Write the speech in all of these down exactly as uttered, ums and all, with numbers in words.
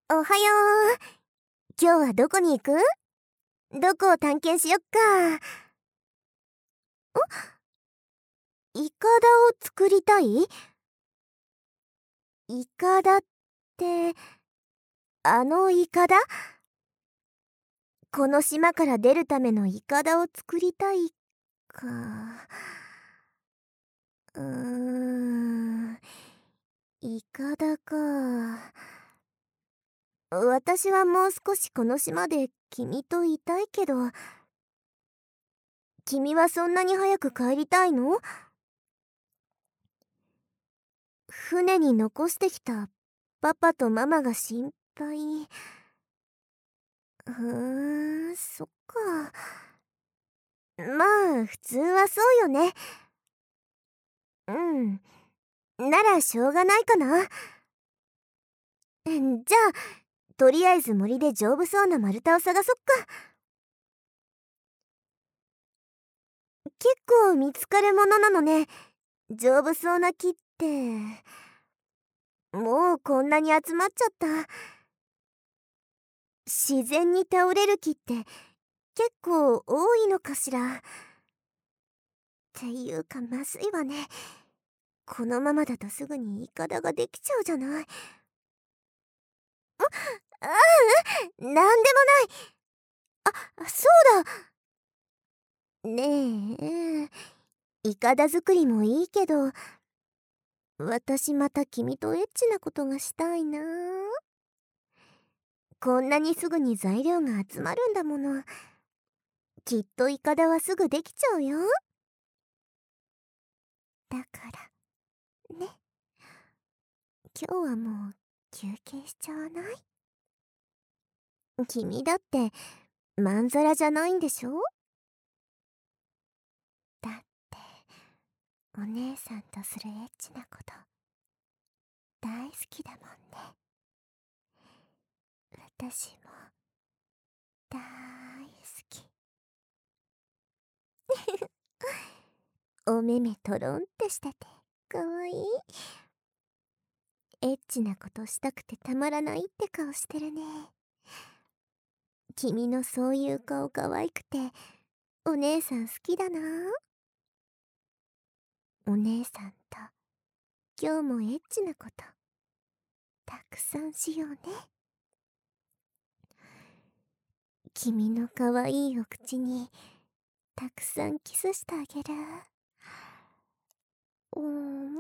おはよう。今日はどこに行く？どこを探検しよっか。イカダを作りたい？イカダって、あのイカダ？この島から出るためのイカダを作りたいか。うーん、イカダか。私はもう少しこの島で君といたいけど、君はそんなに早く帰りたいの？船に残してきたパパとママが心配。ふーん、そっか。まあ普通はそうよね。うん、ならしょうがないかな。じゃあとりあえず森で丈夫そうな丸太を探そっか。結構見つかるものなのね。丈夫そうな木って。もうこんなに集まっちゃった。自然に倒れる木って結構多いのかしら。っていうかまずいわね。このままだとすぐにイカダができちゃうじゃない。あ、ああ、なんでもない。あ、そうだ。ねえ、イカダ作りもいいけど、私また君とエッチなことがしたいな。こんなにすぐに材料が集まるんだもの。きっとイカダはすぐできちゃうよ。だからね、今日はもう休憩しちゃわない？君だってまんざらじゃないんでしょ？だってお姉さんとするエッチなこと大好きだもんね。私も大好き。お目目とろんってしててかわいい。エッチなことしたくてたまらないって顔してるね。君のそういう顔かわいくてお姉さん好きだな。お姉さんと今日もエッチなことたくさんしようね。君のかわいいお口にたくさんキスしてあげる。うーん。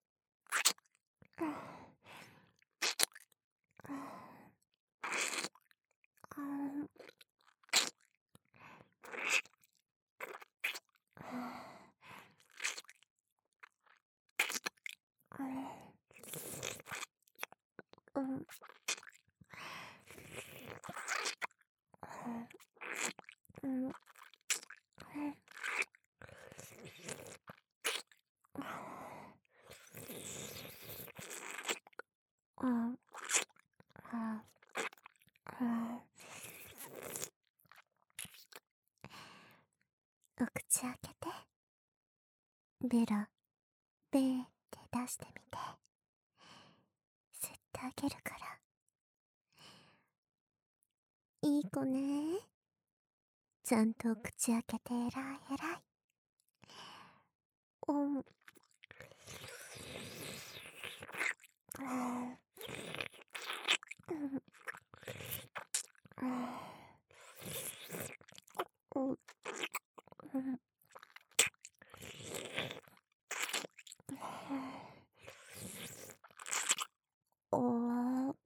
お口開けて。ベロベーって出してみて。吸ってあげるから。いい子ね。ちゃんとお口開けてえらいえらい。うん。おー。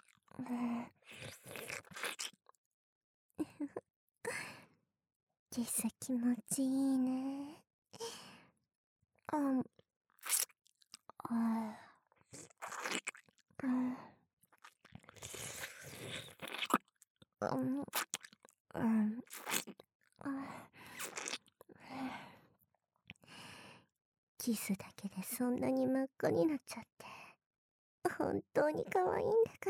キスさ気持ちいいね。うん。あーうん。うん。うん。あキスだけでそんなに真っ赤になっちゃって。本当に可愛いんだから。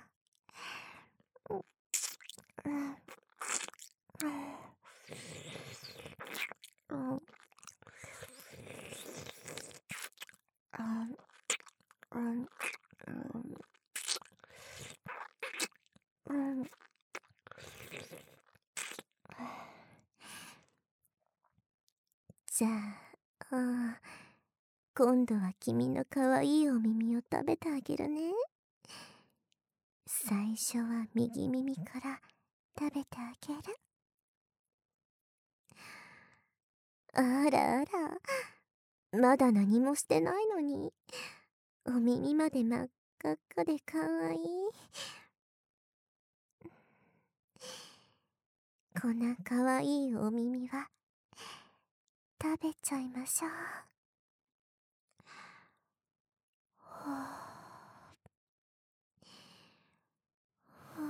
うん。うん。うん。うん。うん。じゃあ、あ今度は君の可愛いお耳を食べてあげるね。最初は右耳から食べてあげる。あらあら、まだ何もしてないのに、お耳まで真っ赤っかで可愛い。こんな可愛いお耳は食べちゃいましょう。はあは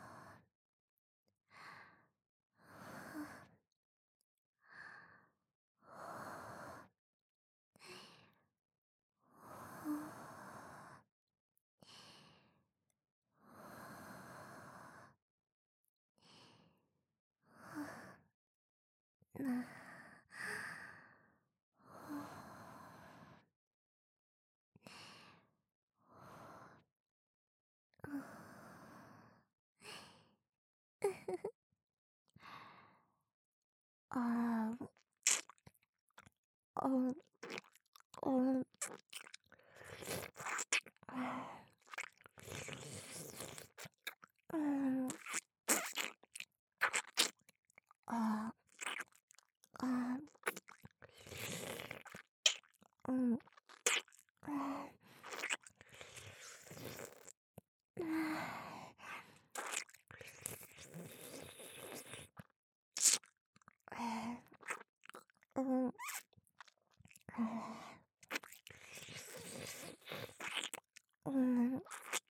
あなああああうんああうんうんうん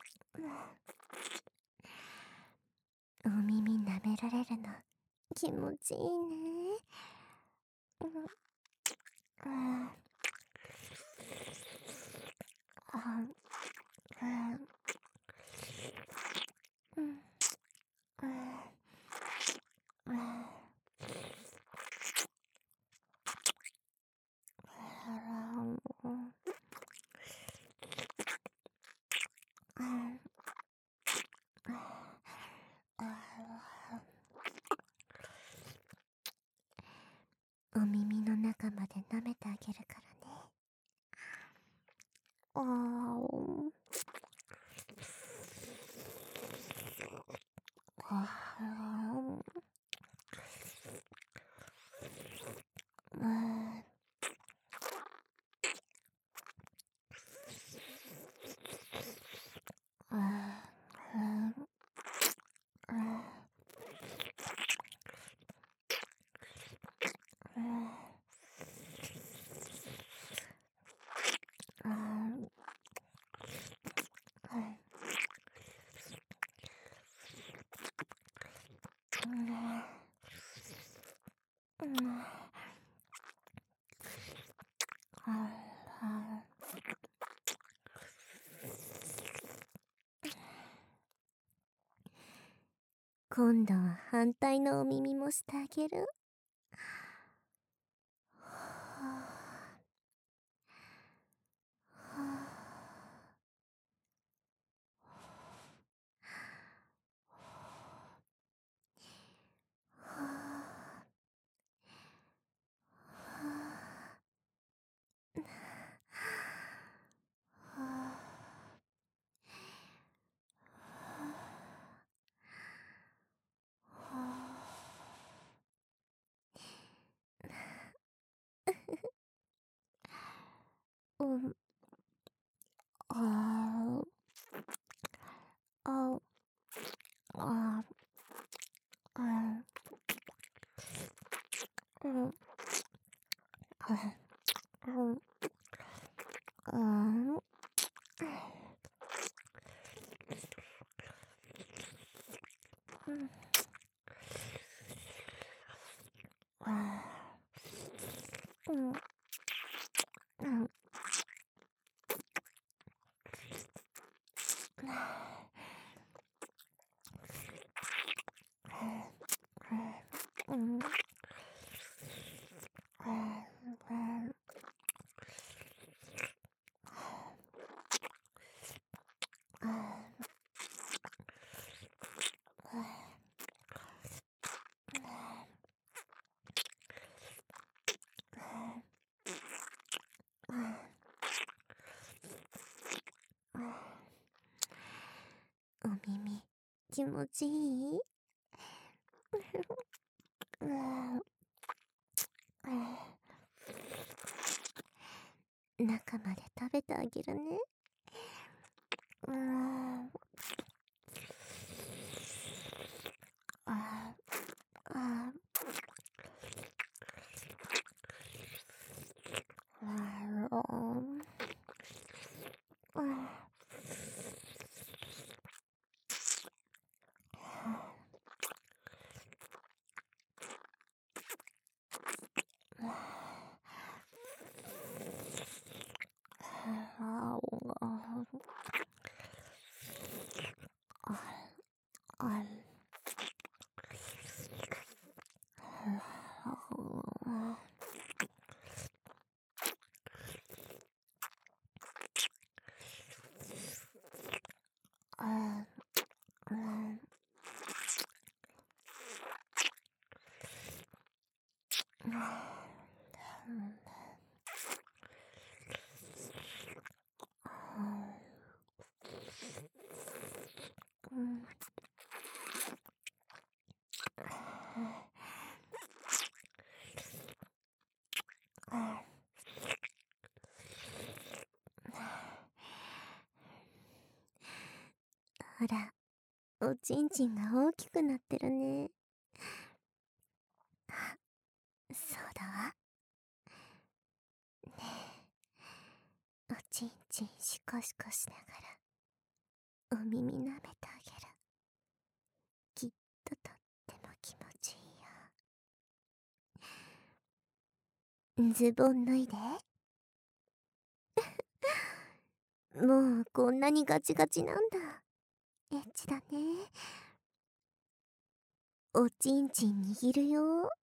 お耳舐められるの気持ちいいね。うんああうんお耳の中まで舐めてあげるからね。あーあーうん今度は反対のお耳もしてあげる。うんああああうん。うん。うん。うん。うん。うん。うん。お耳気持ちいい？うん。中まで食べてあげるね。うん。ああ。ほら、おちんちんが大きくなってるね。あ、そうだわ。ねえ、おちんちんシコシコしながらお耳舐めてあげる。きっととっても気持ちいいよ。ズボン脱いで。もうこんなにガチガチなんだ。エッチだね。おちんちん握るよ。は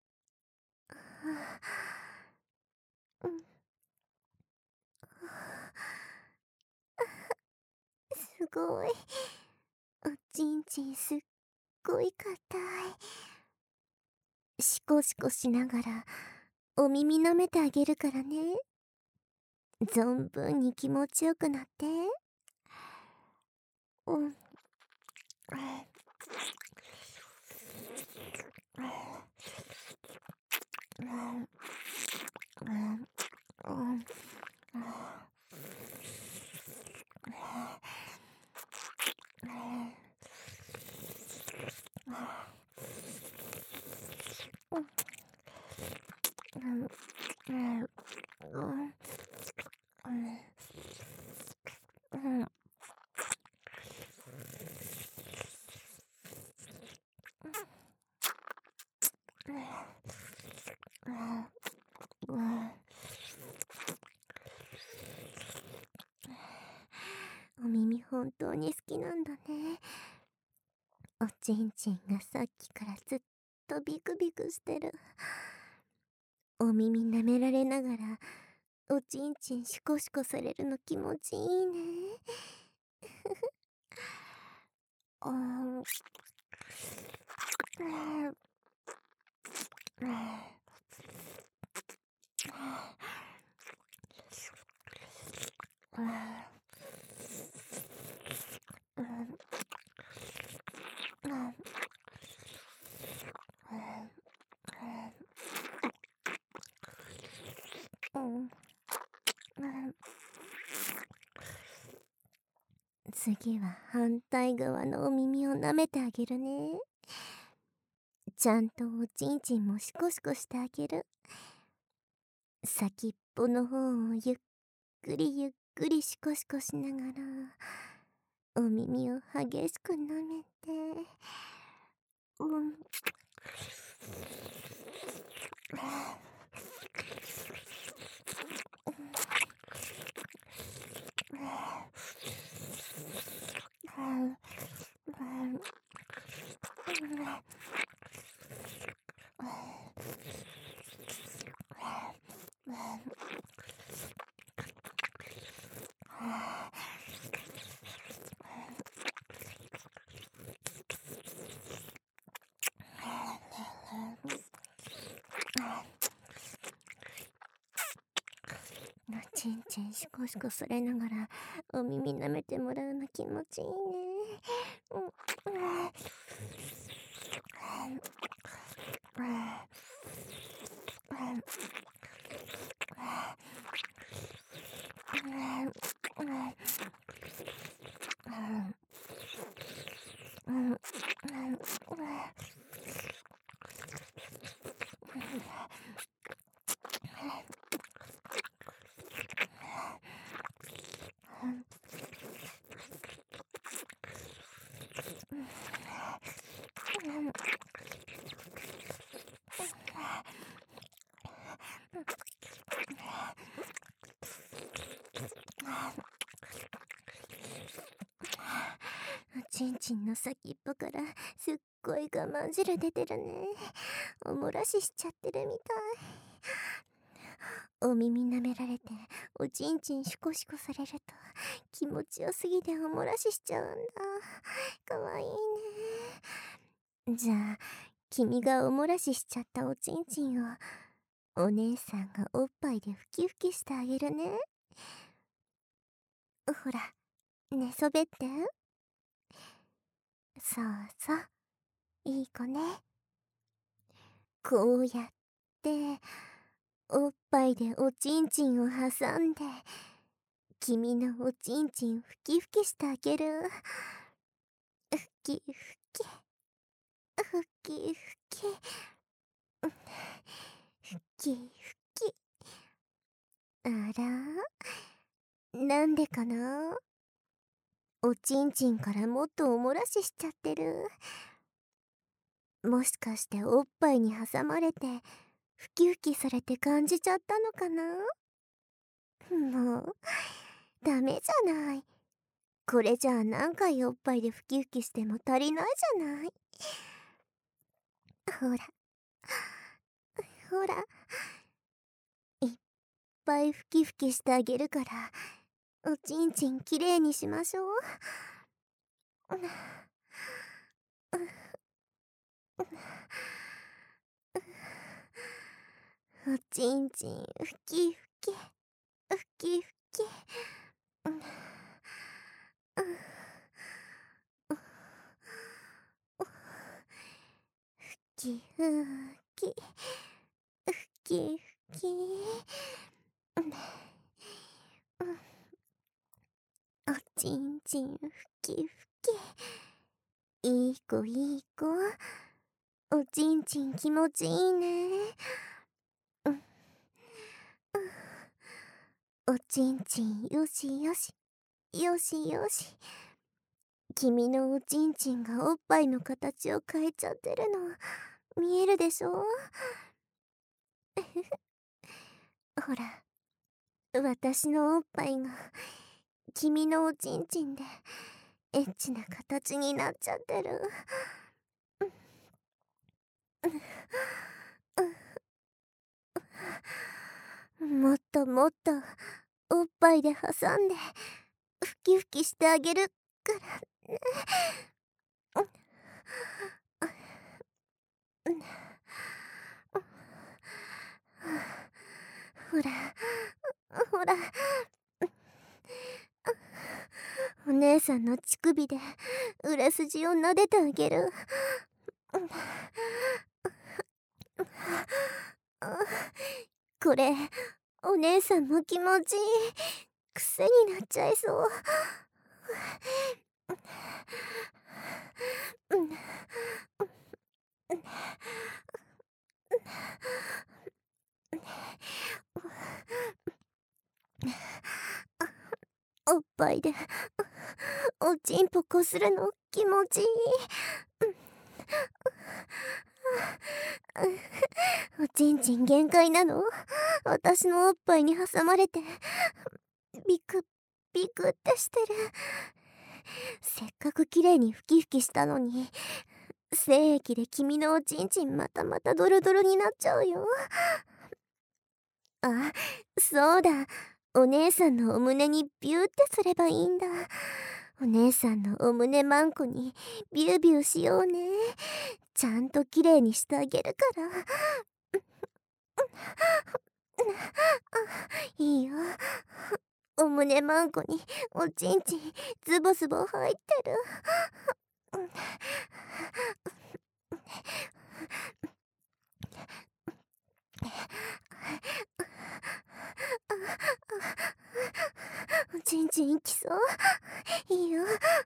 あ、うん。すごい。おちんちんすっごい硬い。シコシコしながらお耳舐めてあげるからね。存分に気持ちよくなって。うん。お耳本当に好きなんだね。おちんちんがさっきからずっとビクビクしてる。お耳舐められながらおちんちんシコシコされるの気持ちいいね。あー次は反対側のお耳を舐めてあげるね。 ちゃんとおちんちんもシコシコしてあげる。先っぽの方をゆっくりゆっくりシコシコしながらお耳を激しく舐めて、うん。ちんちんシコシコされながらお耳舐めてもらうの気持ちいいね。うん。ちんちんの先っぽからすっごい我慢汁出てるね。おもらししちゃってるみたい。お耳舐められておちんちんシコシコされると気持ちよすぎておもらししちゃうんだ。かわいいね。じゃあ君がおもらししちゃったおちんちんをお姉さんがおっぱいでふきふきしてあげるね。ほら、寝そべって。そうそう、いい子ね。こうやっておっぱいでおちんちんを挟んで君のおちんちんふきふきしてあげる。ふきふきふきふきふきふき。あら、なんでかな。おちんちんからもっとおもらししちゃってる。もしかしておっぱいに挟まれてふきふきされて感じちゃったのかな。もうダメじゃない。これじゃあ何回おっぱいでふきふきしても足りないじゃない。ほらほら、いっぱいふきふきしてあげるからおちんちんきれいにしましょう。おちんちんふきふきふきふき。ふきふきふきふき。おちんちんふきふき。いい子いい子。おちんちん気持ちいいね。おちんちんよしよしよしよし。君のおちんちんがおっぱいの形を変えちゃってるの見えるでしょ。ほら、私のおっぱいが君のおちんちんでエッチな形になっちゃってる。もっともっとおっぱいで挟んでふきふきしてあげるからね。ほらほら、お姉さんの乳首で売れ筋を撫でてあげる。これお姉さんも気持ちいい。癖になっちゃいそう。 おっぱいでおちんぽこするの気持ちいい。おちんちん限界なの。私のおっぱいに挟まれてビクビクってしてる。せっかく綺麗にふきふきしたのに、精液で君のおちんちんまたまたドロドロになっちゃうよ。あ、そうだ、お姉さんのお胸にビューってすればいいんだ。お姉さんのお胸マンコにビュービューしようね。ちゃんと綺麗にしてあげるから。いいよ。お胸マンコにおちんちんズボズボ入ってる。おちんちんきそう。いいよ。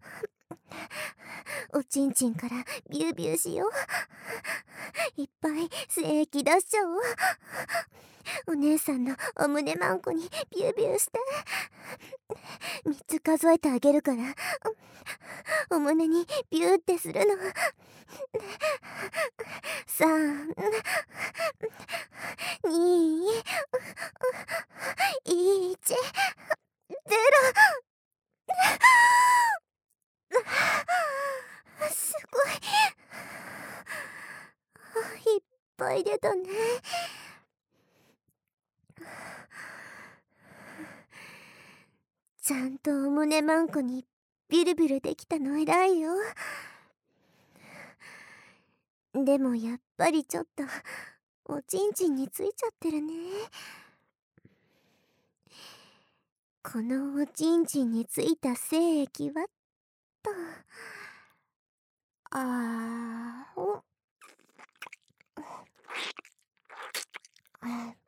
おちんちんからビュービューしよう。いっぱい精液出しちゃおう。お姉さんのお胸マンコにビュービューして。みっつ数えてあげるから、お胸にビューってするの。さん、に、いち、ゼロ。すごい。いっぱい出たね。ちゃんとお胸マンコにビルビルできたの偉いよ。でもやっぱりちょっとおちんちんについちゃってるね。このおちんちんについた精液はっと、あーおあ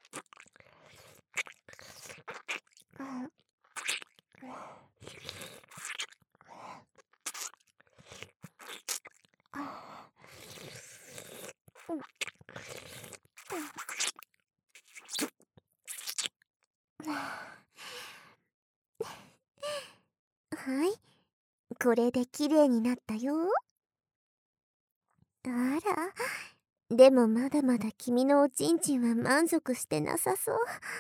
あはい、これで綺麗になったよ。あら、でもまだまだ君のおちんちんは満足してなさそう。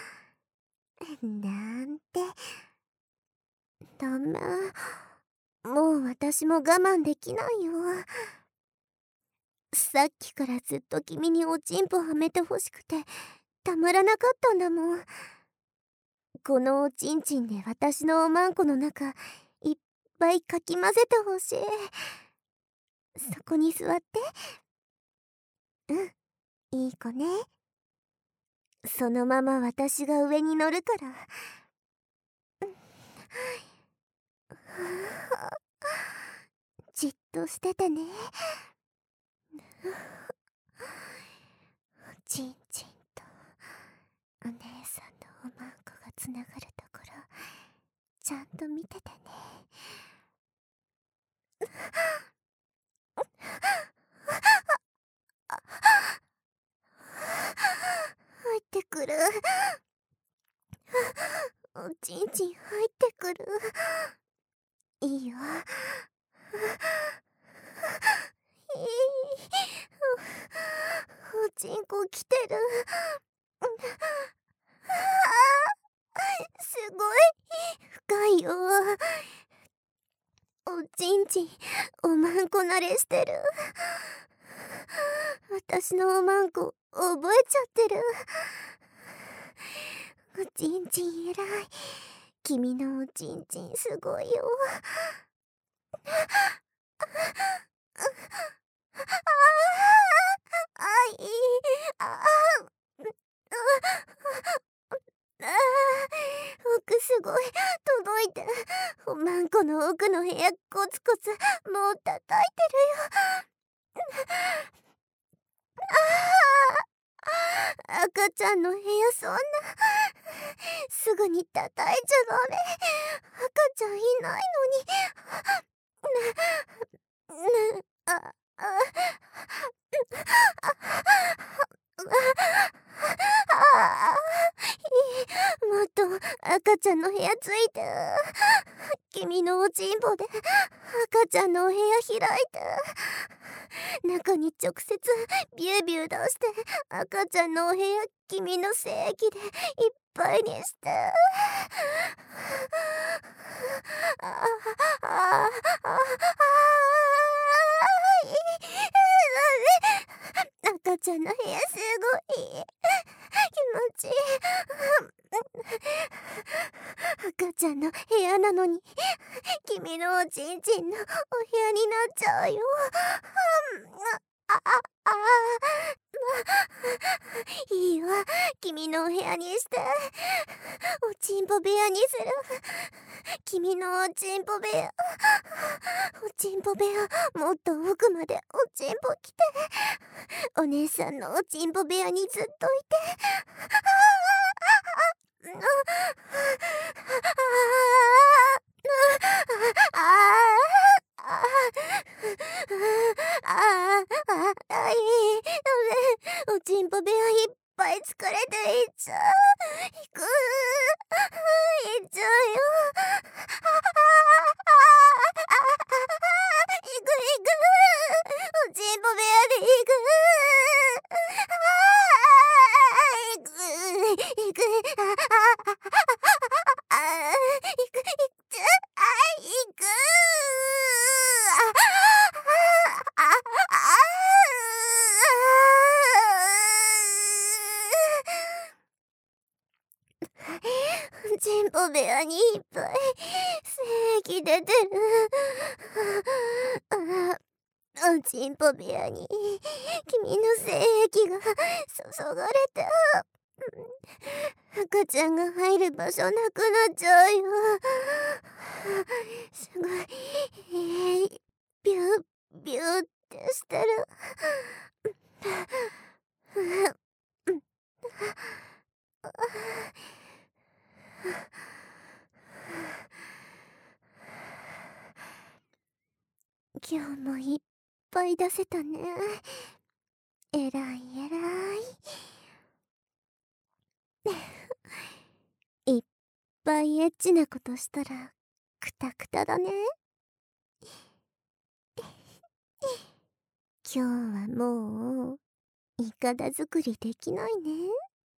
なんて。ダメ。もう私も我慢できないよ。さっきからずっと君におちんぽはめてほしくてたまらなかったんだもん。このおちんちんで私のおまんこの中いっぱいかき混ぜてほしい。そこに座って。うん、いい子ね。そのまま私が上に乗るから。じっとしててね。おちんちんとお姉さんのおまんこがつながるところちゃんと見ててね。入ってくる。おちんちん入ってくる。いいよ。いい。おちんこきてる。すごい深いよ。おちんちんおまんこ慣れしてる。私のおまんこ覚えちゃってる。おちんちん偉い。君のおちんちんすごいよ。あいああ奥すごい届いて。おまんこの奥の部屋コツコツもう叩いてるよ。あ赤ちゃんの部屋そんなすぐに叩いちゃダメ。赤ちゃんいないのに。ね、ね、あもっと赤ちゃんの部屋ついて。君のおちんぽで赤ちゃんのお部屋開いて、中に直接ビュービュー出して、赤ちゃんのお部屋君の精液でいっぱいにして。あああああ赤ちゃんの部屋すごい気持ちいい。赤ちゃんの部屋なのに君のおちんちんのお部屋になっちゃうよ。ああああいいわ、君のお部屋にしておちんぽ部屋にする。君のおちんぽ部屋、おちんぽ部屋、もっと奥までおちんぽ来て、お姉さんのおちんぽ部屋にずっといて。おちんぽ部屋いっぱい疲れていっちゃう。行く。行っちゃうよ。行く行く。おちんぽ部屋で行く。行く行く。ああ行く行っちゃう。あ行く。あああおちんぽ部屋にいっぱい精液出てる。あおちんぽ部屋に君の精液が注がれて、赤ちゃんが入る場所なくなっちゃうよ。すごい、えー、ビュービューってしてる。今日もいっぱい出せたね。えらいえらい。いっぱいエッチなことしたらクタクタだね。今日はもういかだ作りできないね。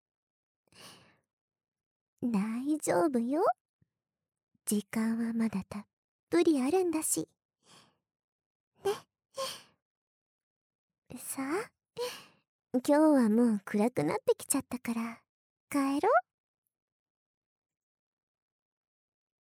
大丈夫よ。時間はまだたっぷりあるんだし。ね。さあ、今日はもう暗くなってきちゃったから帰ろう。